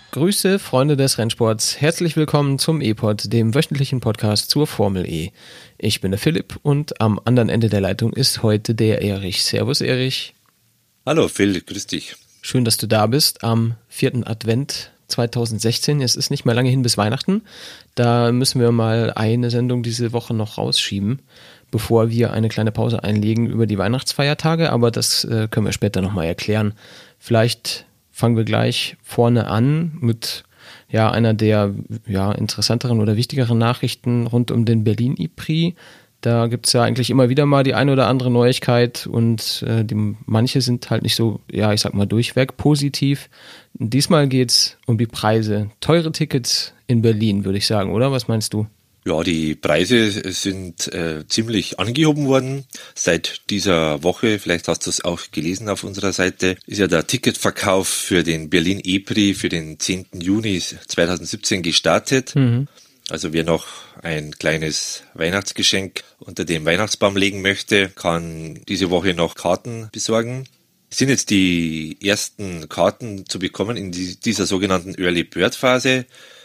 Grüße, Freunde des Rennsports. Herzlich willkommen zum E-Pod, dem wöchentlichen Podcast zur Formel E. Ich bin der Philipp und am anderen Ende der Leitung ist heute der Erich. Servus, Erich. Hallo, Phil, grüß dich. Schön, dass du da bist am 4. Advent 2016. Es ist nicht mehr lange hin bis Weihnachten. Da müssen wir mal eine Sendung diese Woche noch rausschieben, bevor wir eine kleine Pause einlegen über die Weihnachtsfeiertage. Aber das können wir später nochmal erklären. Vielleicht fangen wir gleich vorne an mit einer der interessanteren oder wichtigeren Nachrichten rund um den Berlin E-Prix. Da gibt es ja eigentlich immer wieder mal die eine oder andere Neuigkeit und manche sind halt nicht so, durchweg positiv. Diesmal geht es um die Preise. Teure Tickets in Berlin, würde ich sagen, oder? Was meinst du? Ja, die Preise sind ziemlich angehoben worden seit dieser Woche. Vielleicht hast du es auch gelesen auf unserer Seite. Ist ja der Ticketverkauf für den Berlin E-Prix für den 10. Juni 2017 gestartet. Mhm. Also wer noch ein kleines Weihnachtsgeschenk unter den Weihnachtsbaum legen möchte, kann diese Woche noch Karten besorgen. Es sind jetzt die ersten Karten zu bekommen in dieser sogenannten Early Bird Phase.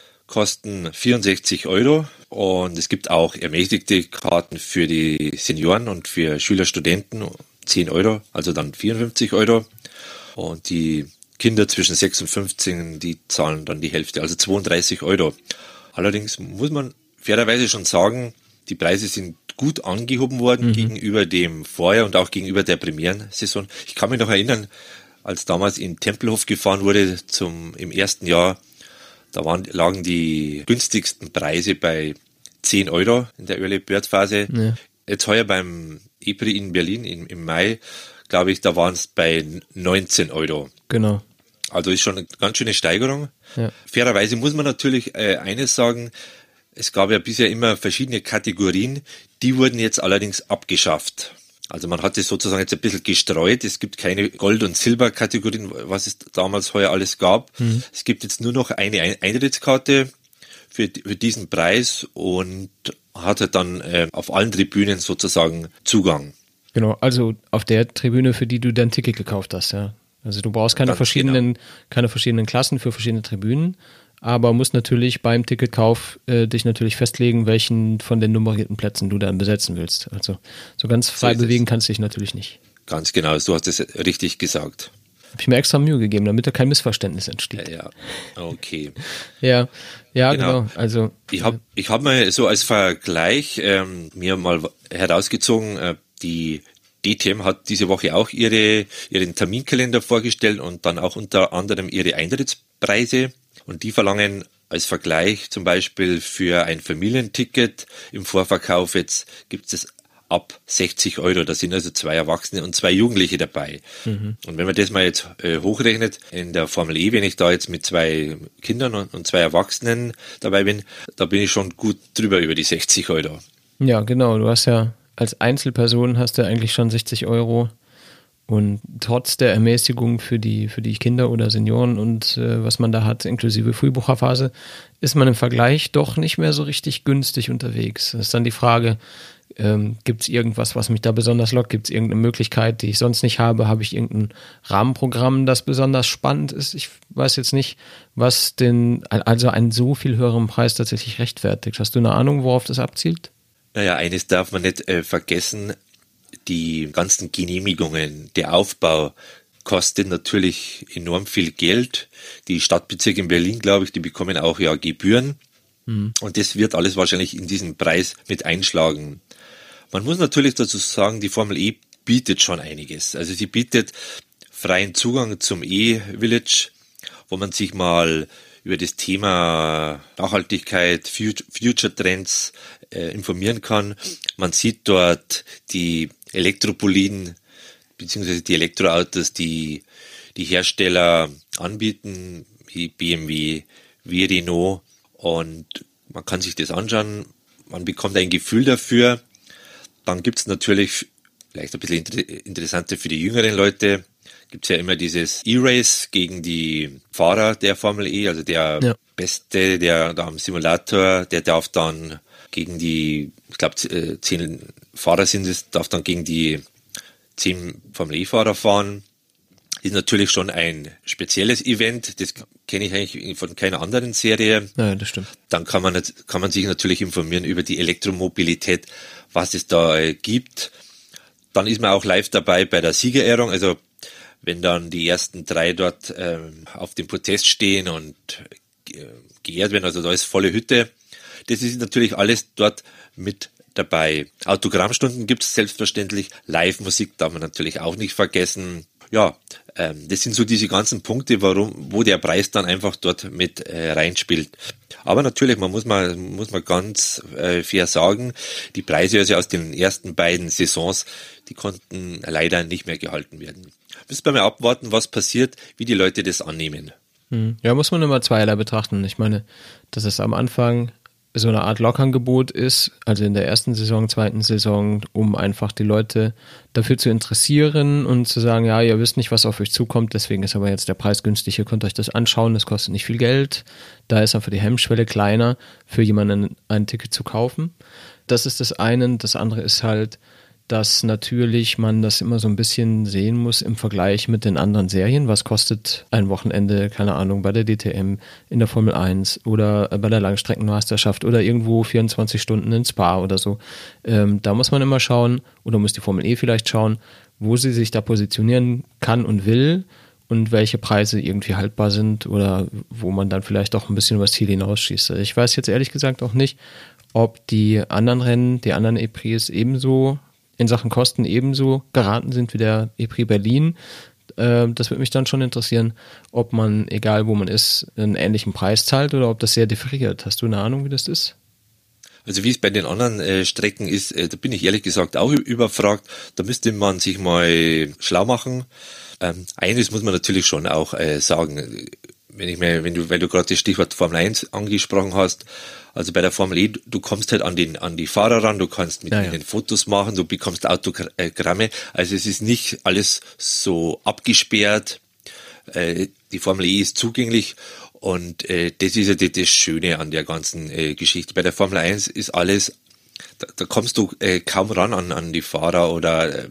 Kosten 64 € und es gibt auch ermäßigte Karten für die Senioren und für Schüler, Studenten 10 €, also dann 54 € und die Kinder zwischen 6 und 15, die zahlen dann die Hälfte, also 32 €. Allerdings muss man fairerweise schon sagen, die Preise sind gut angehoben worden gegenüber dem Vorjahr und auch gegenüber der Premierensaison. Ich kann mich noch erinnern, als damals in Tempelhof gefahren wurde im ersten Jahr, da lagen die günstigsten Preise bei 10 € in der Early Bird Phase. Ja. Jetzt heuer beim E-Prix in Berlin im Mai, glaube ich, da waren es bei 19 €. Genau. Also ist schon eine ganz schöne Steigerung. Ja. Fairerweise muss man natürlich eines sagen, es gab ja bisher immer verschiedene Kategorien, die wurden jetzt allerdings abgeschafft. Also man hat es sozusagen jetzt ein bisschen gestreut. Es gibt keine Gold- und Silber-Kategorien, was es damals heuer alles gab. Mhm. Es gibt jetzt nur noch eine Eintrittskarte für diesen Preis und hat dann auf allen Tribünen sozusagen Zugang. Genau, also auf der Tribüne, für die du dein Ticket gekauft hast, ja. Also du brauchst keine verschiedenen Klassen für verschiedene Tribünen, aber musst natürlich beim Ticketkauf dich natürlich festlegen, welchen von den nummerierten Plätzen du dann besetzen willst. Also so ganz frei bewegen kannst du dich natürlich nicht. Ganz genau, du hast es richtig gesagt. Habe ich mir extra Mühe gegeben, damit da kein Missverständnis entsteht. Ja, okay. ja, genau. Also ich hab mal so als Vergleich mir mal herausgezogen, die DTM hat diese Woche auch ihren Terminkalender vorgestellt und dann auch unter anderem ihre Eintrittspreise. Und die verlangen als Vergleich zum Beispiel für ein Familienticket im Vorverkauf, jetzt gibt es ab 60 €. Da sind also 2 Erwachsene und 2 Jugendliche dabei. Mhm. Und wenn man das mal jetzt hochrechnet, in der Formel E, wenn ich da jetzt mit 2 Kindern und 2 Erwachsenen dabei bin, da bin ich schon gut drüber über die 60 €. Ja, genau. Du hast ja als Einzelperson hast du eigentlich schon 60 € und trotz der Ermäßigung für die Kinder oder Senioren und was man da hat, inklusive Frühbucherphase, ist man im Vergleich doch nicht mehr so richtig günstig unterwegs. Das ist dann die Frage, gibt es irgendwas, was mich da besonders lockt? Gibt es irgendeine Möglichkeit, die ich sonst nicht habe? Habe ich irgendein Rahmenprogramm, das besonders spannend ist? Ich weiß jetzt nicht, was einen so viel höheren Preis tatsächlich rechtfertigt. Hast du eine Ahnung, worauf das abzielt? Naja, eines darf man nicht vergessen, die ganzen Genehmigungen, der Aufbau kostet natürlich enorm viel Geld. Die Stadtbezirke in Berlin, glaube ich, die bekommen auch ja Gebühren. Mhm. Und das wird alles wahrscheinlich in diesen Preis mit einschlagen. Man muss natürlich dazu sagen, die Formel E bietet schon einiges. Also sie bietet freien Zugang zum E-Village, wo man sich mal über das Thema Nachhaltigkeit, Future Trends informieren kann. Man sieht dort die Elektroboliden bzw. die Elektroautos, die Hersteller anbieten, wie BMW, wie Renault, und man kann sich das anschauen, man bekommt ein Gefühl dafür. Dann gibt es natürlich, vielleicht ein bisschen interessanter für die jüngeren Leute, gibt es ja immer dieses E-Race gegen die Fahrer der Formel E, also der Beste, der da am Simulator, der darf dann gegen die, ich glaube 10 Fahrer sind es, darf dann gegen die 10 Formel E-Fahrer fahren. Ist natürlich schon ein spezielles Event, das kenne ich eigentlich von keiner anderen Serie. Ja, das stimmt. Dann kann man sich natürlich informieren über die Elektromobilität, was es da gibt. Dann ist man auch live dabei bei der Siegerehrung, also wenn dann die ersten 3 dort auf dem Podest stehen und geehrt werden, also da ist volle Hütte. Das ist natürlich alles dort mit dabei. Autogrammstunden gibt es selbstverständlich, Live-Musik darf man natürlich auch nicht vergessen. Ja, das sind so diese ganzen Punkte, wo der Preis dann einfach dort mit reinspielt. Aber natürlich, man muss mal ganz fair sagen, die Preise also aus den ersten beiden Saisons, die konnten leider nicht mehr gehalten werden. Müssen wir mal abwarten, was passiert, wie die Leute das annehmen. Ja, muss man immer zweierlei betrachten. Ich meine, dass es am Anfang so eine Art Lokangebot ist, also in der ersten Saison, zweiten Saison, um einfach die Leute dafür zu interessieren und zu sagen, ja, ihr wisst nicht, was auf euch zukommt, deswegen ist aber jetzt der Preis günstig, ihr könnt euch das anschauen, das kostet nicht viel Geld, da ist einfach die Hemmschwelle kleiner, für jemanden ein Ticket zu kaufen. Das ist das eine. Das andere ist halt, dass natürlich man das immer so ein bisschen sehen muss im Vergleich mit den anderen Serien. Was kostet ein Wochenende, keine Ahnung, bei der DTM, in der Formel 1 oder bei der Langstreckenmeisterschaft oder irgendwo 24 Stunden in Spa oder so. Da muss man immer schauen, oder muss die Formel E vielleicht schauen, wo sie sich da positionieren kann und will und welche Preise irgendwie haltbar sind oder wo man dann vielleicht auch ein bisschen übers Ziel hinausschießt. Ich weiß jetzt ehrlich gesagt auch nicht, ob die anderen Rennen, die anderen E-Prix ebenso in Sachen Kosten ebenso geraten sind wie der E-Prix Berlin. Das würde mich dann schon interessieren, ob man, egal wo man ist, einen ähnlichen Preis zahlt oder ob das sehr differiert. Hast du eine Ahnung, wie das ist? Also wie es bei den anderen Strecken ist, da bin ich ehrlich gesagt auch überfragt. Da müsste man sich mal schlau machen. Eines muss man natürlich schon auch sagen, weil du gerade das Stichwort Formel 1 angesprochen hast. Also bei der Formel E, du kommst halt an die Fahrer ran, du kannst mit ihnen Fotos machen, du bekommst Autogramme. Also es ist nicht alles so abgesperrt. Die Formel E ist zugänglich und das ist ja das Schöne an der ganzen Geschichte. Bei der Formel 1 ist alles, da kommst du kaum ran an die Fahrer oder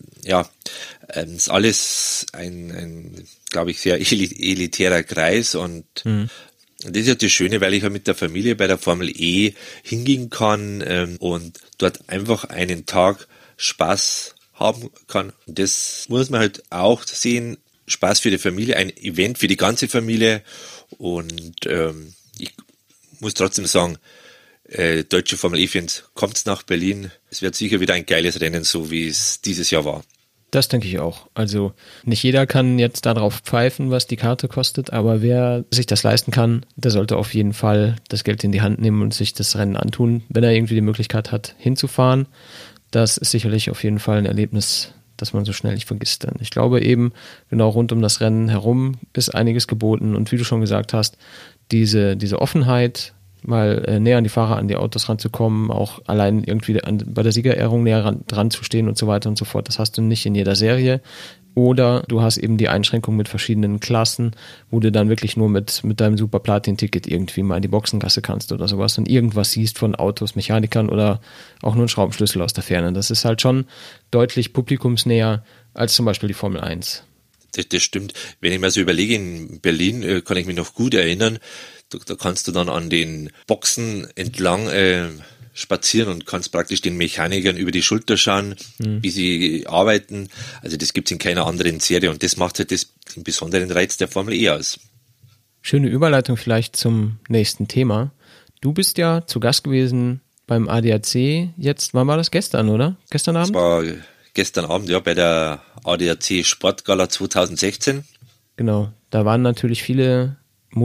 ist alles ein glaube ich, sehr elitärer Kreis und das ist ja das Schöne, weil ich ja mit der Familie bei der Formel E hingehen kann und dort einfach einen Tag Spaß haben kann. Und das muss man halt auch sehen, Spaß für die Familie, ein Event für die ganze Familie und ich muss trotzdem sagen, deutsche Formel E-Fans, kommt's nach Berlin. Es wird sicher wieder ein geiles Rennen, so wie es dieses Jahr war. Das denke ich auch. Also nicht jeder kann jetzt darauf pfeifen, was die Karte kostet, aber wer sich das leisten kann, der sollte auf jeden Fall das Geld in die Hand nehmen und sich das Rennen antun, wenn er irgendwie die Möglichkeit hat, hinzufahren. Das ist sicherlich auf jeden Fall ein Erlebnis, das man so schnell nicht vergisst. Denn ich glaube eben, genau rund um das Rennen herum ist einiges geboten und wie du schon gesagt hast, diese Offenheit, mal näher an die Fahrer, an die Autos ranzukommen, auch allein irgendwie bei der Siegerehrung näher dran zu stehen und so weiter und so fort. Das hast du nicht in jeder Serie. Oder du hast eben die Einschränkung mit verschiedenen Klassen, wo du dann wirklich nur mit deinem Super Platin-Ticket irgendwie mal in die Boxengasse kannst oder sowas und irgendwas siehst von Autos, Mechanikern oder auch nur einen Schraubenschlüssel aus der Ferne. Das ist halt schon deutlich publikumsnäher als zum Beispiel die Formel 1. Das stimmt. Wenn ich mir so überlege, in Berlin kann ich mich noch gut erinnern, da kannst du dann an den Boxen entlang spazieren und kannst praktisch den Mechanikern über die Schulter schauen, wie sie arbeiten. Also das gibt's in keiner anderen Serie und das macht halt den besonderen Reiz der Formel E aus. Schöne Überleitung vielleicht zum nächsten Thema. Du bist ja zu Gast gewesen beim ADAC jetzt, wann war das? Gestern, oder? Gestern Abend? Das war gestern Abend, ja, bei der ADAC Sportgala 2016. Genau, da waren natürlich viele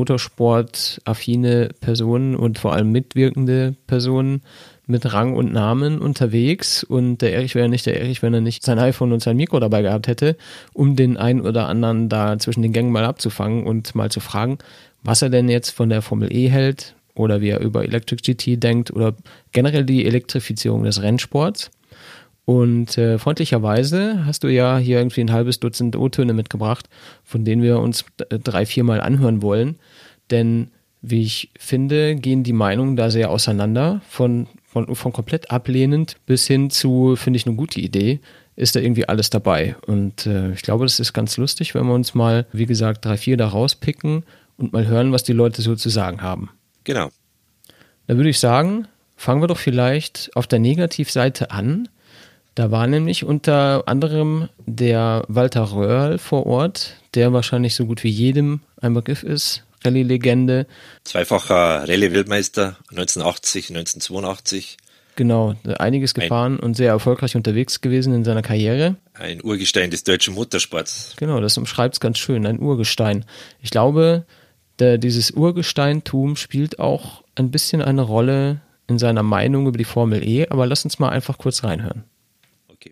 motorsportaffine Personen und vor allem mitwirkende Personen mit Rang und Namen unterwegs und der Erich wäre nicht der Erich, wenn er nicht sein iPhone und sein Mikro dabei gehabt hätte, um den einen oder anderen da zwischen den Gängen mal abzufangen und mal zu fragen, was er denn jetzt von der Formel E hält oder wie er über Electric GT denkt oder generell die Elektrifizierung des Rennsports. Und freundlicherweise hast du ja hier irgendwie ein halbes Dutzend O-Töne mitgebracht, von denen wir uns 3-4 Mal anhören wollen. Denn, wie ich finde, gehen die Meinungen da sehr auseinander. Von komplett ablehnend bis hin zu, finde ich, eine gute Idee, ist da irgendwie alles dabei. Und ich glaube, das ist ganz lustig, wenn wir uns mal, wie gesagt, 3-4 da rauspicken und mal hören, was die Leute so zu sagen haben. Genau. Da würde ich sagen, fangen wir doch vielleicht auf der Negativseite an. Da war nämlich unter anderem der Walter Röhrl vor Ort, der wahrscheinlich so gut wie jedem ein Begriff ist, Rallye-Legende. Zweifacher Rallye-Weltmeister 1980, 1982. Genau, einiges gefahren und sehr erfolgreich unterwegs gewesen in seiner Karriere. Ein Urgestein des deutschen Motorsports. Genau, das umschreibt es ganz schön, ein Urgestein. Ich glaube, dieses Urgesteintum spielt auch ein bisschen eine Rolle in seiner Meinung über die Formel E, aber lass uns mal einfach kurz reinhören. Okay.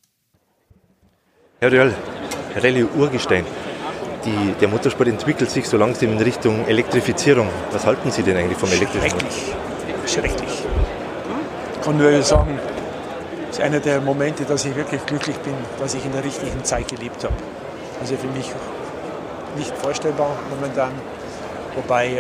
Herr Röhrl, Rallye-Urgestein. Der Motorsport entwickelt sich so langsam in Richtung Elektrifizierung. Was halten Sie denn eigentlich vom Elektrifizierung? Schrecklich. Ich kann nur sagen, das ist einer der Momente, dass ich wirklich glücklich bin, dass ich in der richtigen Zeit gelebt habe. Also für mich nicht vorstellbar momentan. Wobei,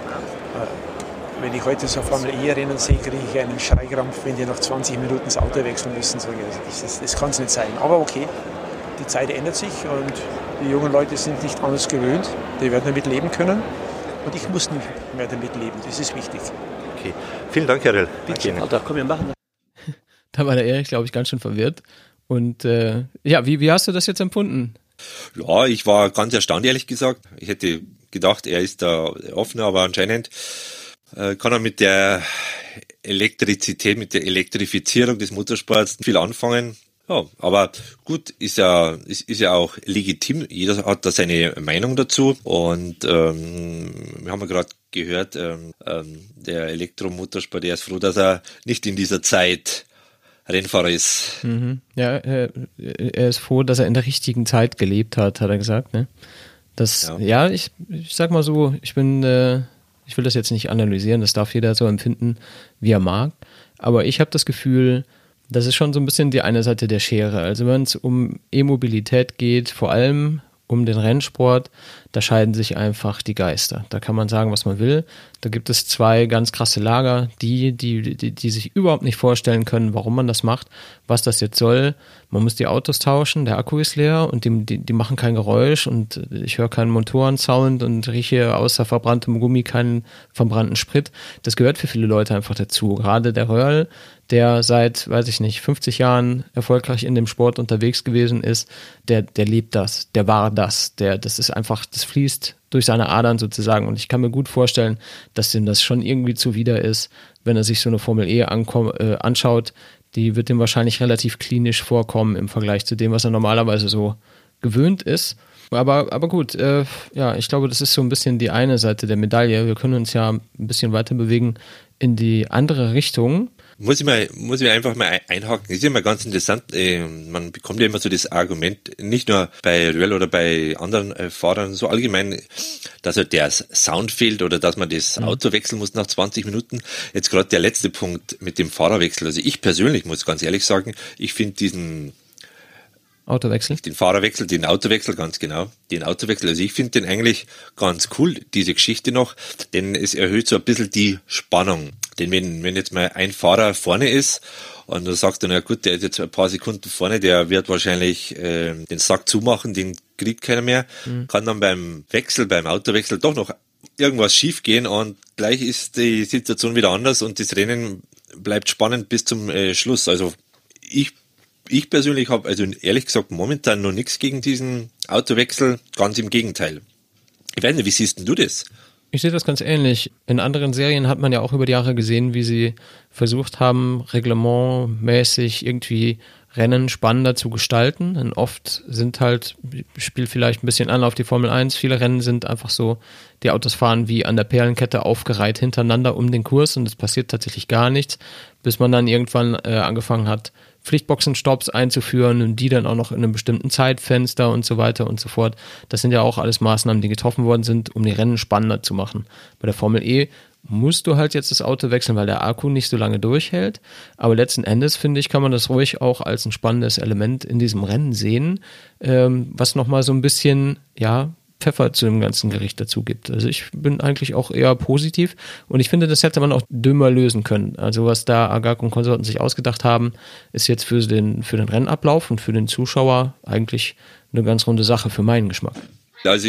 wenn ich heute so Formel E-Rennen sehe, kriege ich einen Schreikrampf, wenn die nach 20 Minuten das Auto wechseln müssen. Das kann es nicht sein. Aber okay, die Zeit ändert sich und die jungen Leute sind nicht anders gewöhnt. Die werden damit leben können. Und ich muss nicht mehr damit leben. Das ist wichtig. Okay. Vielen Dank, Herr Röhrl. Bitte, Alter, komm, wir machen das. Da war der Erich, glaube ich, ganz schön verwirrt. Und wie hast du das jetzt empfunden? Ja, ich war ganz erstaunt, ehrlich gesagt. Ich hätte gedacht, er ist da offen, aber anscheinend kann er mit der Elektrizität, mit der Elektrifizierung des Motorsports viel anfangen. Ja, aber gut, ist ja auch legitim. Jeder hat da seine Meinung dazu. Und wir haben ja gerade gehört, der Elektromotorsport, der ist froh, dass er nicht in dieser Zeit Rennfahrer ist. Mhm. Ja, er ist froh, dass er in der richtigen Zeit gelebt hat er gesagt. Ne? Ich sag mal so, ich will das jetzt nicht analysieren, das darf jeder so empfinden, wie er mag. Aber ich habe das Gefühl, das ist schon so ein bisschen die eine Seite der Schere. Also wenn es um E-Mobilität geht, vor allem um den Rennsport, da scheiden sich einfach die Geister. Da kann man sagen, was man will. Da gibt es zwei ganz krasse Lager, die sich überhaupt nicht vorstellen können, warum man das macht, was das jetzt soll. Man muss die Autos tauschen, der Akku ist leer und die machen kein Geräusch und ich höre keinen Motorensound und rieche außer verbranntem Gummi keinen verbrannten Sprit. Das gehört für viele Leute einfach dazu. Gerade der Röhrl, der seit, 50 Jahren erfolgreich in dem Sport unterwegs gewesen ist, der lebt das, der war das, das ist einfach, das fließt durch seine Adern sozusagen und ich kann mir gut vorstellen, dass dem das schon irgendwie zuwider ist, wenn er sich so eine Formel E anschaut, die wird ihm wahrscheinlich relativ klinisch vorkommen im Vergleich zu dem, was er normalerweise so gewöhnt ist. Aber gut, ich glaube, das ist so ein bisschen die eine Seite der Medaille. Wir können uns ja ein bisschen weiter bewegen in die andere Richtung. Muss ich einfach mal einhaken. Das ist ja immer ganz interessant. Man bekommt ja immer so das Argument, nicht nur bei Röhrl oder bei anderen Fahrern, so allgemein, dass halt der Sound fehlt oder dass man das Auto wechseln muss nach 20 Minuten. Jetzt gerade der letzte Punkt mit dem Fahrerwechsel. Also ich persönlich muss ganz ehrlich sagen, ich finde diesen Autowechsel? Den Fahrerwechsel, den Autowechsel, ganz genau. Den Autowechsel, also ich finde den eigentlich ganz cool, diese Geschichte noch, denn es erhöht so ein bisschen die Spannung. Denn wenn jetzt mal ein Fahrer vorne ist und du sagst dann, ja gut, der ist jetzt ein paar Sekunden vorne, der wird wahrscheinlich den Sack zumachen, den kriegt keiner mehr, kann dann beim Autowechsel doch noch irgendwas schief gehen und gleich ist die Situation wieder anders und das Rennen bleibt spannend bis zum Schluss. Also ich persönlich habe also ehrlich gesagt momentan noch nichts gegen diesen Autowechsel, ganz im Gegenteil. Ich weiß nicht, wie siehst denn du das? Ich sehe das ganz ähnlich. In anderen Serien hat man ja auch über die Jahre gesehen, wie sie versucht haben, reglementmäßig irgendwie Rennen spannender zu gestalten. Und oft spielt vielleicht ein bisschen an auf die Formel 1, viele Rennen sind einfach so, die Autos fahren wie an der Perlenkette aufgereiht hintereinander um den Kurs und es passiert tatsächlich gar nichts, bis man dann irgendwann angefangen hat, Pflichtboxenstopps einzuführen und die dann auch noch in einem bestimmten Zeitfenster und so weiter und so fort. Das sind ja auch alles Maßnahmen, die getroffen worden sind, um die Rennen spannender zu machen. Bei der Formel E musst du halt jetzt das Auto wechseln, weil der Akku nicht so lange durchhält. Aber letzten Endes, finde ich, kann man das ruhig auch als ein spannendes Element in diesem Rennen sehen, was nochmal so ein bisschen, Pfeffer zu dem ganzen Gericht dazu gibt. Also ich bin eigentlich auch eher positiv und ich finde, das hätte man auch dümmer lösen können. Also was da Agag und Konsorten sich ausgedacht haben, ist jetzt für den Rennablauf und für den Zuschauer eigentlich eine ganz runde Sache für meinen Geschmack. Also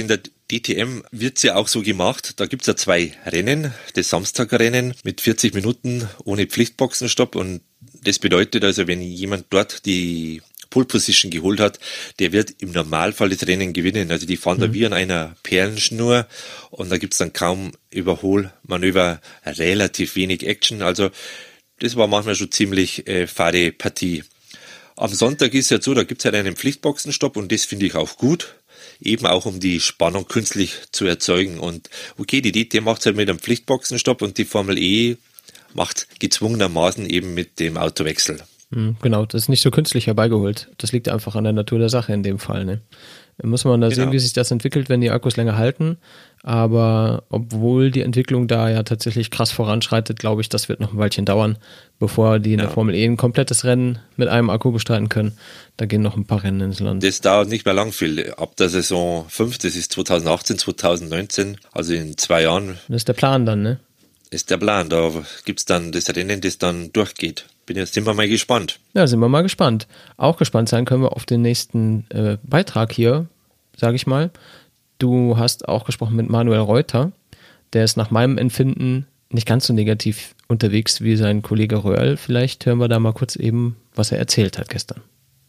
DTM wird's ja auch so gemacht, da gibt's ja 2 Rennen, das Samstagrennen mit 40 Minuten ohne Pflichtboxenstopp und das bedeutet also, wenn jemand dort die Pole Position geholt hat, der wird im Normalfall das Rennen gewinnen. Also die fahren da wie an einer Perlenschnur und da gibt's dann kaum Überholmanöver, relativ wenig Action. Also das war manchmal schon ziemlich fade Partie. Am Sonntag ist ja so, da gibt's halt einen Pflichtboxenstopp und das finde ich auch gut. Eben auch um die Spannung künstlich zu erzeugen. Und okay, die DTM macht halt mit einem Pflichtboxenstopp und die Formel E macht gezwungenermaßen eben mit dem Autowechsel. Genau, das ist nicht so künstlich herbeigeholt. Das liegt einfach an der Natur der Sache in dem Fall. Ne? Muss man da sehen, wie sich das entwickelt, wenn die Akkus länger halten. Aber obwohl die Entwicklung da ja tatsächlich krass voranschreitet, glaube ich, das wird noch ein Weilchen dauern, bevor die in der Formel E ein komplettes Rennen mit einem Akku bestreiten können. Da gehen noch ein paar Rennen ins Land. Das dauert nicht mehr lang viel. Ab der Saison 5, das ist 2018, 2019, also in 2 Jahren. Das ist der Plan dann, ne? Ist der Plan. Da gibt's dann das Rennen, das dann durchgeht. Sind wir mal gespannt. Ja, sind wir mal gespannt. Auch gespannt sein können wir auf den nächsten Beitrag hier, sage ich mal. Du hast auch gesprochen mit Manuel Reuter. Der ist nach meinem Empfinden nicht ganz so negativ unterwegs wie sein Kollege Röhrl. Vielleicht hören wir da mal kurz eben, was er erzählt hat gestern.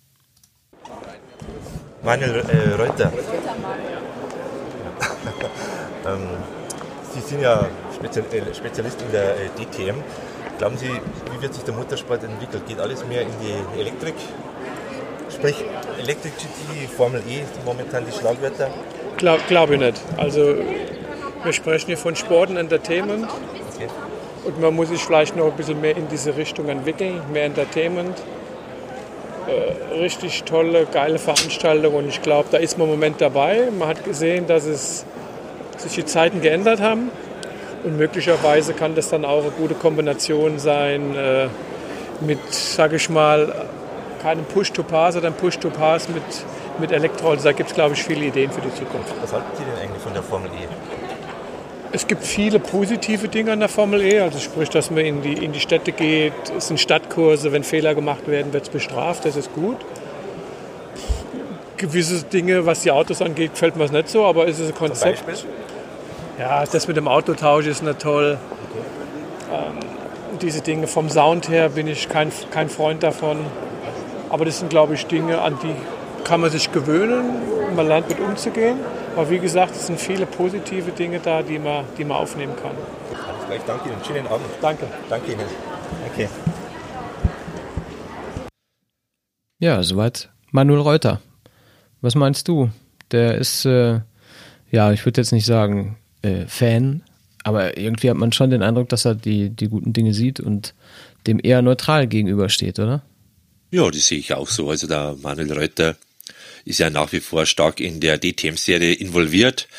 Manuel Reuter. Sie sind ja Spezialist in der DTM. Glauben Sie, wie wird sich der Motorsport entwickeln? Geht alles mehr in die Elektrik? Sprich, Electric GT, Formel E sind momentan die Schlagwörter? Glaube ich nicht. Also wir sprechen hier von Sport und Entertainment. Okay. Und man muss sich vielleicht noch ein bisschen mehr in diese Richtung entwickeln. Mehr Entertainment. Richtig tolle, geile Veranstaltung. Und ich glaube, da ist man im Moment dabei. Man hat gesehen, dass sich die Zeiten geändert haben. Und möglicherweise kann das dann auch eine gute Kombination sein mit, sage ich mal, keinem Push-to-Pass oder einem Push-to-Pass mit Elektro. Also da gibt es, glaube ich, viele Ideen für die Zukunft. Was halten Sie denn eigentlich von der Formel E? Es gibt viele positive Dinge an der Formel E. Also sprich, dass man in die Städte geht. Es sind Stadtkurse. Wenn Fehler gemacht werden, wird es bestraft. Das ist gut. Gewisse Dinge, was die Autos angeht, gefällt mir es nicht so. Aber es ist ein Konzept. Zum Beispiel? Ja, das mit dem Autotausch ist nicht toll. Diese Dinge vom Sound her bin ich kein Freund davon. Aber das sind, glaube ich, Dinge, an die kann man sich gewöhnen. Man lernt mit umzugehen. Aber wie gesagt, es sind viele positive Dinge da, die man aufnehmen kann. Alles gleich, danke Ihnen. Schönen Abend. Danke. Danke Ihnen. Okay. Ja, soweit Manuel Reuter. Was meinst du? Der ist, ich würde jetzt nicht sagen Fan, aber irgendwie hat man schon den Eindruck, dass er die guten Dinge sieht und dem eher neutral gegenübersteht, oder? Ja, das sehe ich auch so. Also der Manuel Reuter ist ja nach wie vor stark in der DTM-Serie involviert.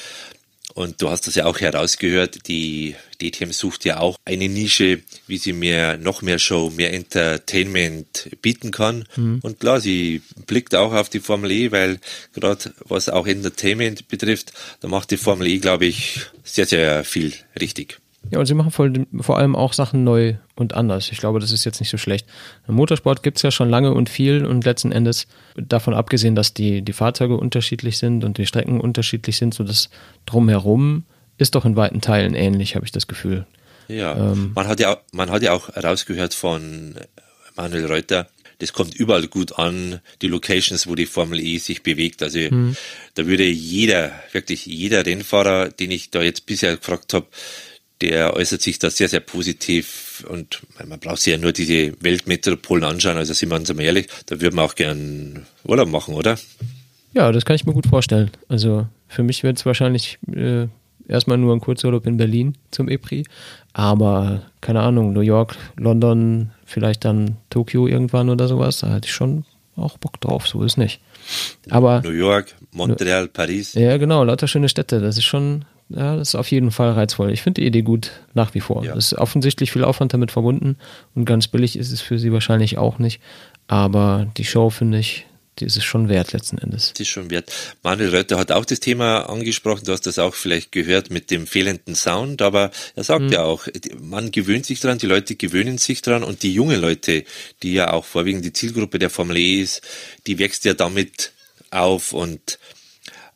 Und du hast das ja auch herausgehört, die DTM sucht ja auch eine Nische, wie sie noch mehr Show, mehr Entertainment bieten kann. Und klar, sie blickt auch auf die Formel E, weil gerade was auch Entertainment betrifft, da macht die Formel E, glaube ich, sehr, sehr viel richtig. Ja, und sie machen vor allem auch Sachen neu und anders. Ich glaube, das ist jetzt nicht so schlecht. Im Motorsport gibt es ja schon lange und viel und letzten Endes, davon abgesehen, dass die Fahrzeuge unterschiedlich sind und die Strecken unterschiedlich sind, so das Drumherum ist doch in weiten Teilen ähnlich, habe ich das Gefühl. Ja, man hat ja auch rausgehört von Manuel Reuter, das kommt überall gut an, die Locations, wo die Formel E sich bewegt. Also da würde wirklich jeder Rennfahrer, den ich da jetzt bisher gefragt habe, der äußert sich da sehr, sehr positiv und man braucht sich ja nur diese Weltmetropolen anschauen, also sind wir uns mal ehrlich, da würden wir auch gern Urlaub machen, oder? Ja, das kann ich mir gut vorstellen. Also für mich wird es wahrscheinlich erstmal nur ein Kurzurlaub in Berlin zum EPRI, aber keine Ahnung, New York, London, vielleicht dann Tokio irgendwann oder sowas, da hatte ich schon auch Bock drauf, so ist nicht. Aber New York, Montreal, Paris. Ja, genau, lauter schöne Städte, das ist schon... Ja, das ist auf jeden Fall reizvoll. Ich finde die Idee gut, nach wie vor. Es ist offensichtlich viel Aufwand damit verbunden und ganz billig ist es für sie wahrscheinlich auch nicht. Aber die Show, finde ich, die ist es schon wert letzten Endes. Das ist schon wert. Manuel Reuter hat auch das Thema angesprochen, du hast das auch vielleicht gehört mit dem fehlenden Sound, aber er sagt ja auch, man gewöhnt sich dran, die Leute gewöhnen sich dran und die jungen Leute, die ja auch vorwiegend die Zielgruppe der Formel E ist, die wächst ja damit auf und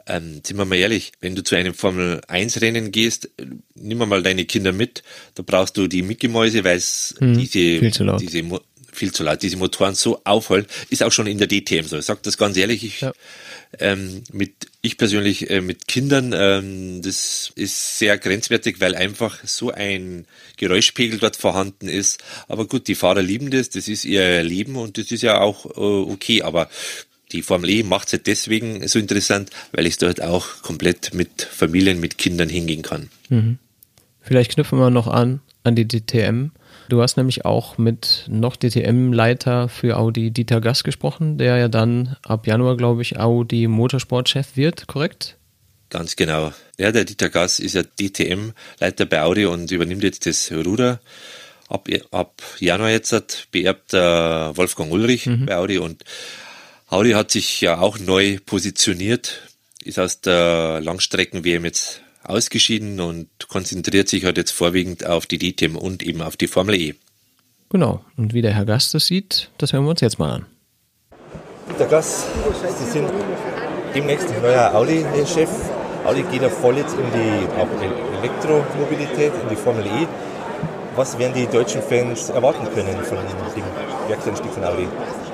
Sind wir mal ehrlich, wenn du zu einem Formel-1-Rennen gehst, nimm mal deine Kinder mit, da brauchst du die Mickey-Mäuse, weil es viel zu laut. Diese Motoren so aufhalten, ist auch schon in der DTM so. Ich sage das ganz ehrlich, ich persönlich mit Kindern, das ist sehr grenzwertig, weil einfach so ein Geräuschpegel dort vorhanden ist. Aber gut, die Fahrer lieben das ist ihr Leben und das ist ja auch okay, aber die Formel E macht es halt deswegen so interessant, weil ich dort auch komplett mit Familien, mit Kindern hingehen kann. Mhm. Vielleicht knüpfen wir noch an die DTM. Du hast nämlich auch mit noch DTM-Leiter für Audi Dieter Gass gesprochen, der ja dann ab Januar, glaube ich, Audi Motorsport-Chef wird, korrekt? Ganz genau. Ja, der Dieter Gass ist ja DTM-Leiter bei Audi und übernimmt jetzt das Ruder. Ab Januar jetzt beerbt Wolfgang Ullrich bei Audi und Audi hat sich ja auch neu positioniert, ist aus der Langstrecken-WM jetzt ausgeschieden und konzentriert sich halt jetzt vorwiegend auf die DTM und eben auf die Formel E. Genau, und wie der Herr Gass das sieht, das hören wir uns jetzt mal an. Dieter Gass, Sie sind demnächst neuer Audi-Chef. Audi geht ja voll jetzt in die Elektromobilität, in die Formel E. Was werden die deutschen Fans erwarten können von dem Werkseinstieg von Audi?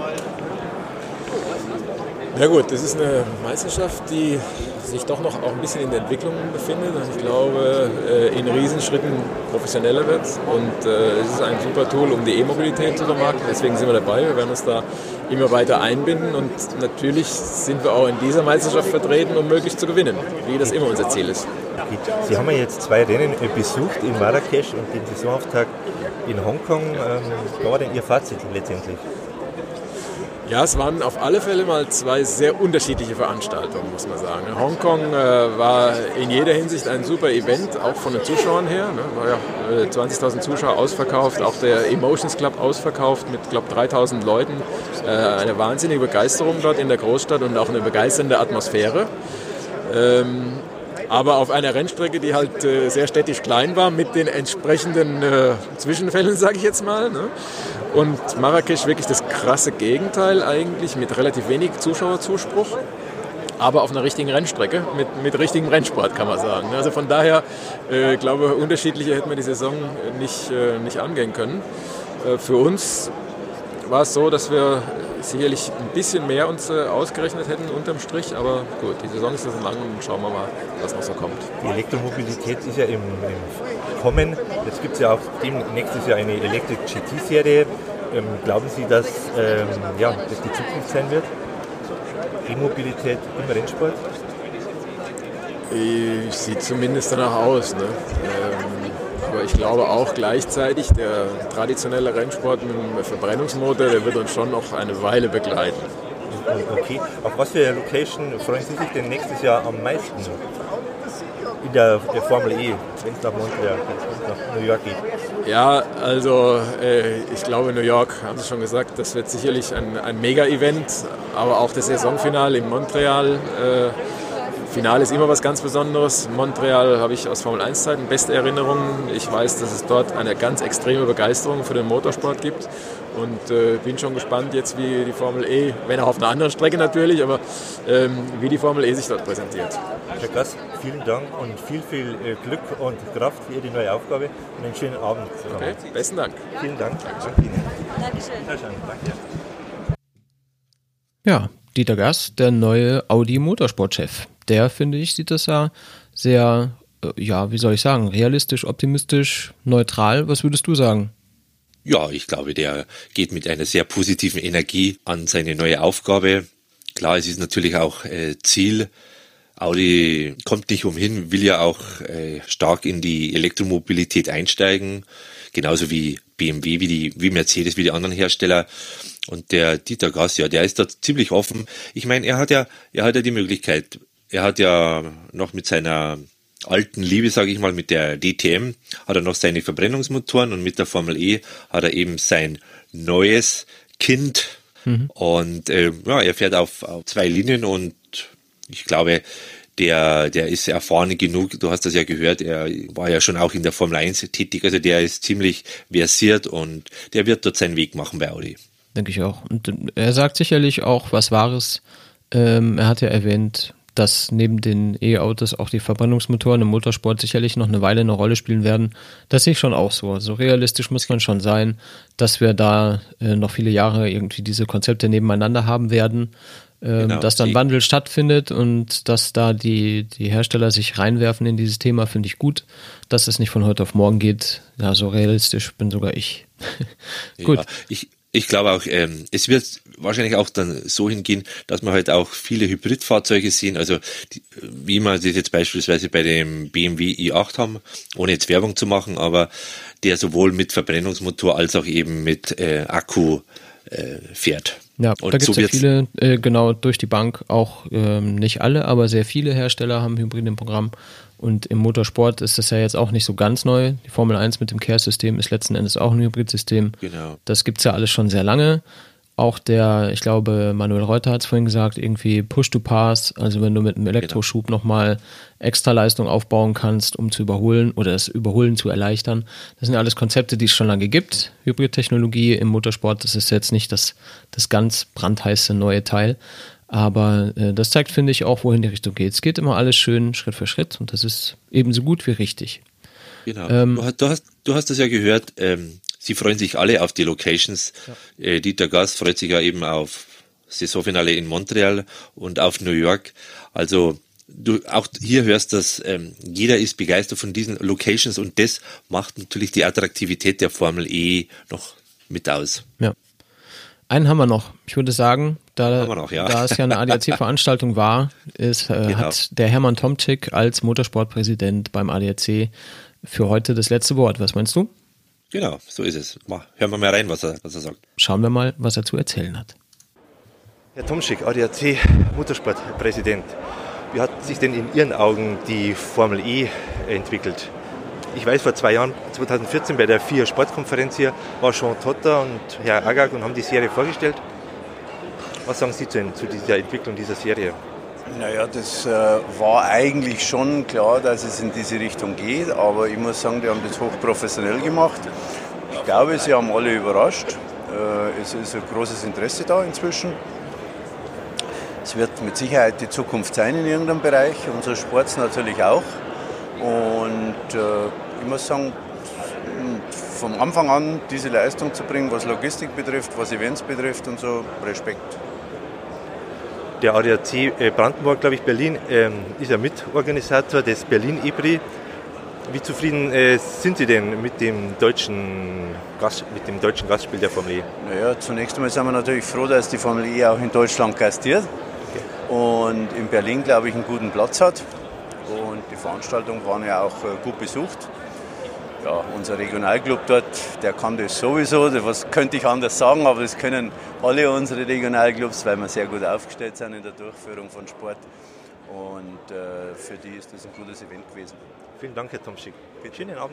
Ja gut, das ist eine Meisterschaft, die sich doch noch auch ein bisschen in der Entwicklung befindet und ich glaube in Riesenschritten professioneller wird und es ist ein super Tool, um die E-Mobilität zu vermarkten, deswegen sind wir dabei, wir werden uns da immer weiter einbinden und natürlich sind wir auch in dieser Meisterschaft vertreten, um möglichst zu gewinnen, wie das immer unser Ziel ist. Sie haben ja jetzt 2 Rennen besucht in Marrakesch und den Saisonauftakt in Hongkong. Was war denn Ihr Fazit letztendlich? Ja, es waren auf alle Fälle mal 2 sehr unterschiedliche Veranstaltungen, muss man sagen. Hongkong war in jeder Hinsicht ein super Event, auch von den Zuschauern her. War ja 20.000 Zuschauer ausverkauft, auch der Emotions Club ausverkauft mit, glaube ich, 3.000 Leuten. Eine wahnsinnige Begeisterung dort in der Großstadt und auch eine begeisternde Atmosphäre. Aber auf einer Rennstrecke, die halt sehr städtisch klein war, mit den entsprechenden Zwischenfällen, sage ich jetzt mal. Ne? Und Marrakesch wirklich das krasse Gegenteil eigentlich, mit relativ wenig Zuschauerzuspruch, aber auf einer richtigen Rennstrecke, mit richtigem Rennsport, kann man sagen. Also von daher, glaube ich, unterschiedlicher hätten wir die Saison nicht angehen können. Für uns war es so, dass wir sicherlich ein bisschen mehr uns ausgerechnet hätten unterm Strich, aber gut, die Saison ist noch lang und schauen wir mal, was noch so kommt. Die Elektromobilität ist ja im Kommen. Jetzt gibt es ja auch nächstes Jahr eine Electric GT-Serie. Glauben Sie, dass das die Zukunft sein wird? E-Mobilität im Rennsport? Sieht zumindest danach aus. Ne? Aber ich glaube auch gleichzeitig, der traditionelle Rennsport mit dem Verbrennungsmotor, der wird uns schon noch eine Weile begleiten. Okay. Auf was für Location freuen Sie sich denn nächstes Jahr am meisten? In der Formel E, wenn es nach Montreal, nach New York geht? Ja, also ich glaube New York, haben Sie schon gesagt, das wird sicherlich ein Mega-Event, aber auch das Saisonfinale in Montreal. Finale ist immer was ganz Besonderes. Montreal habe ich aus Formel-1-Zeiten beste Erinnerungen. Ich weiß, dass es dort eine ganz extreme Begeisterung für den Motorsport gibt und bin schon gespannt jetzt, wie die Formel E, wenn auch auf einer anderen Strecke natürlich, aber wie die Formel E sich dort präsentiert. Herr Gass, vielen Dank und viel Glück und Kraft für Ihre neue Aufgabe und einen schönen Abend. Okay, besten Dank. Vielen Dank. Danke Ihnen. Dankeschön. Danke. Ja, Dieter Gass, der neue Audi Motorsport-Chef. Der, finde ich, sieht das ja sehr, wie soll ich sagen, realistisch, optimistisch, neutral. Was würdest du sagen? Ja, ich glaube, der geht mit einer sehr positiven Energie an seine neue Aufgabe. Klar, es ist natürlich auch Ziel. Audi kommt nicht umhin, will ja auch stark in die Elektromobilität einsteigen. Genauso wie BMW, wie Mercedes, wie die anderen Hersteller. Und der Dieter Gass, ja, der ist da ziemlich offen. Ich meine, er hat ja die Möglichkeit. Er hat ja noch mit seiner alten Liebe, sage ich mal, mit der DTM, hat er noch seine Verbrennungsmotoren und mit der Formel E hat er eben sein neues Kind. Und er fährt auf 2 Linien und ich glaube, der ist erfahren genug, du hast das ja gehört, er war ja schon auch in der Formel 1 tätig, also der ist ziemlich versiert und der wird dort seinen Weg machen bei Audi. Denke ich auch. Und er sagt sicherlich auch was Wahres. Er hat ja erwähnt, dass neben den E-Autos auch die Verbrennungsmotoren im Motorsport sicherlich noch eine Weile eine Rolle spielen werden. Das sehe ich schon auch so. So realistisch muss man schon sein, dass wir da noch viele Jahre irgendwie diese Konzepte nebeneinander haben werden, dass dann Wandel stattfindet und dass da die Hersteller sich reinwerfen in dieses Thema, finde ich gut. Dass es nicht von heute auf morgen geht, ja, so realistisch bin sogar ich. Gut. Ja, ich glaube auch, es wird wahrscheinlich auch dann so hingehen, dass wir halt auch viele Hybridfahrzeuge sehen, also wie wir das jetzt beispielsweise bei dem BMW i8 haben, ohne jetzt Werbung zu machen, aber der sowohl mit Verbrennungsmotor als auch eben mit Akku fährt. Ja, und da gibt es so ja viele, genau durch die Bank, auch nicht alle, aber sehr viele Hersteller haben Hybrid im Programm. Und im Motorsport ist das ja jetzt auch nicht so ganz neu. Die Formel 1 mit dem CARE-System ist letzten Endes auch ein Hybridsystem. Genau. Das gibt's ja alles schon sehr lange. Auch ich glaube, Manuel Reuter hat es vorhin gesagt, irgendwie Push-to-Pass, also wenn du mit einem Elektroschub nochmal extra Leistung aufbauen kannst, um zu überholen oder das Überholen zu erleichtern. Das sind alles Konzepte, die es schon lange gibt. Hybridtechnologie im Motorsport, das ist jetzt nicht das ganz brandheiße neue Teil. Aber das zeigt, finde ich, auch, wohin die Richtung geht. Es geht immer alles schön Schritt für Schritt und das ist ebenso gut wie richtig. Genau. Du hast das ja gehört, sie freuen sich alle auf die Locations. Ja. Dieter Gast freut sich ja eben auf Saisonfinale in Montreal und auf New York. Also du auch hier hörst, dass jeder ist begeistert von diesen Locations und das macht natürlich die Attraktivität der Formel E noch mit aus. Ja. Einen haben wir noch. Ich würde sagen, da es ja eine ADAC-Veranstaltung war, hat der Hermann Tomczyk als Motorsportpräsident beim ADAC für heute das letzte Wort. Was meinst du? Genau, so ist es. Hören wir mal rein, was er sagt. Schauen wir mal, was er zu erzählen hat. Herr Tomczyk, ADAC Motorsportpräsident. Wie hat sich denn in Ihren Augen die Formel E entwickelt? Ich weiß, vor 2 Jahren, 2014 bei der FIA Sportkonferenz hier, war Jean Todt und Herr Agag und haben die Serie vorgestellt. Was sagen Sie zu dieser Entwicklung dieser Serie? Naja, das war eigentlich schon klar, dass es in diese Richtung geht, aber ich muss sagen, die haben das hochprofessionell gemacht. Ich glaube, sie haben alle überrascht. Es ist ein großes Interesse da inzwischen. Es wird mit Sicherheit die Zukunft sein in irgendeinem Bereich, unser Sport natürlich auch. Und ich muss sagen, vom Anfang an diese Leistung zu bringen, was Logistik betrifft, was Events betrifft und so, Respekt. Der ADAC Brandenburg, glaube ich, Berlin, ist ja Mitorganisator des Berlin E-Prix. Wie zufrieden sind Sie denn mit dem deutschen Gastspiel der Formel E? Naja, zunächst einmal sind wir natürlich froh, dass die Formel E auch in Deutschland gastiert und in Berlin, glaube ich, einen guten Platz hat. Und die Veranstaltungen waren ja auch gut besucht. Ja, unser Regionalclub dort, der kann das sowieso, was könnte ich anders sagen, aber das können alle unsere Regionalclubs, weil wir sehr gut aufgestellt sind in der Durchführung von Sport. Und für die ist das ein gutes Event gewesen. Vielen Dank, Herr Tomczyk. Schönen Abend.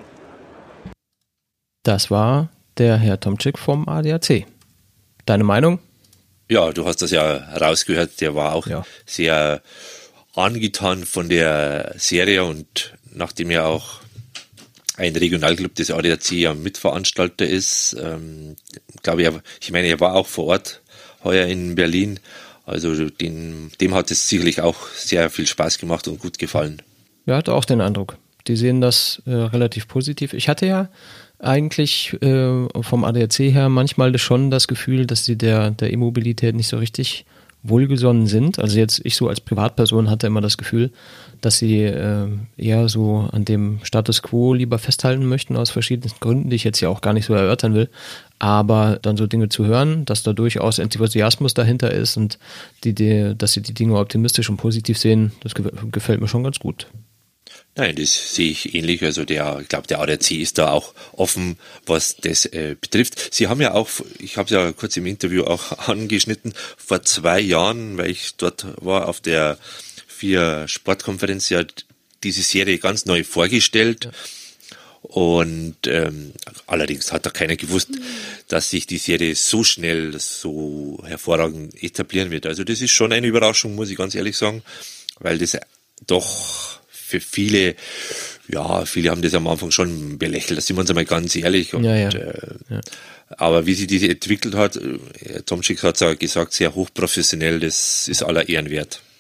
Das war der Herr Tomczyk vom ADAC. Deine Meinung? Ja, du hast das ja rausgehört, der war auch sehr angetan von der Serie und nachdem er auch ein Regionalclub des ADAC ja Mitveranstalter ist, glaube ich, er war auch vor Ort heuer in Berlin, also dem hat es sicherlich auch sehr viel Spaß gemacht und gut gefallen. Ja, hatte auch den Eindruck. Die sehen das relativ positiv. Ich hatte ja eigentlich vom ADAC her manchmal schon das Gefühl, dass sie der E-Mobilität nicht so richtig wohlgesonnen sind. Also jetzt ich so als Privatperson hatte immer das Gefühl, dass sie eher so an dem Status Quo lieber festhalten möchten aus verschiedensten Gründen, die ich jetzt ja auch gar nicht so erörtern will. Aber dann so Dinge zu hören, dass da durchaus Enthusiasmus dahinter ist und dass sie die Dinge optimistisch und positiv sehen, das gefällt mir schon ganz gut. Nein, das sehe ich ähnlich. Also ich glaube, der ADAC ist da auch offen, was das betrifft. Sie haben ja auch, ich habe es ja kurz im Interview auch angeschnitten, vor 2 Jahren, weil ich dort war auf der FIA Sportkonferenz, ja diese Serie ganz neu vorgestellt. Ja. Und allerdings hat da keiner gewusst, dass sich die Serie so schnell, so hervorragend etablieren wird. Also das ist schon eine Überraschung, muss ich ganz ehrlich sagen, weil das doch für viele haben das am Anfang schon belächelt, da sind wir uns einmal ganz ehrlich. Und, aber wie sich diese entwickelt hat, Tomczyk hat es ja gesagt, sehr hochprofessionell, das ist aller Ehren wert.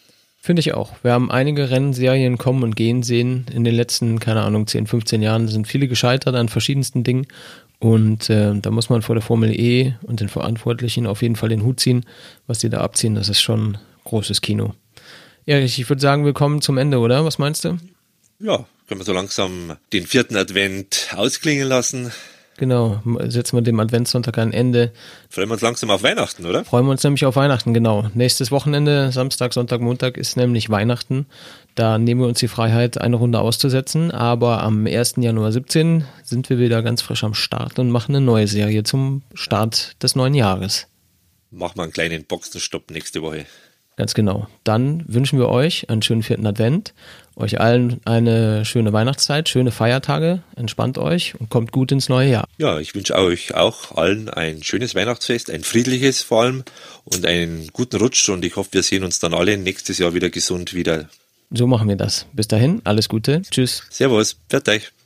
Finde ich auch. Wir haben einige Rennserien kommen und gehen sehen. In den letzten, 10, 15 Jahren sind viele gescheitert an verschiedensten Dingen. Und da muss man vor der Formel E und den Verantwortlichen auf jeden Fall den Hut ziehen. Was die da abziehen, das ist schon großes Kino. Erich, ich würde sagen, wir kommen zum Ende, oder? Was meinst du? Ja, können wir so langsam den 4. Advent ausklingen lassen. Genau, setzen wir dem Adventssonntag ein Ende. Freuen wir uns langsam auf Weihnachten, oder? Freuen wir uns nämlich auf Weihnachten, genau. Nächstes Wochenende, Samstag, Sonntag, Montag ist nämlich Weihnachten. Da nehmen wir uns die Freiheit, eine Runde auszusetzen. Aber am 1. Januar 17 sind wir wieder ganz frisch am Start und machen eine neue Serie zum Start des neuen Jahres. Machen wir einen kleinen Boxenstopp nächste Woche. Ganz genau. Dann wünschen wir euch einen schönen 4. Advent, euch allen eine schöne Weihnachtszeit, schöne Feiertage, entspannt euch und kommt gut ins neue Jahr. Ja, ich wünsche euch auch allen ein schönes Weihnachtsfest, ein friedliches vor allem und einen guten Rutsch und ich hoffe, wir sehen uns dann alle nächstes Jahr wieder gesund wieder. So machen wir das. Bis dahin, alles Gute. Tschüss. Servus, pfiat euch.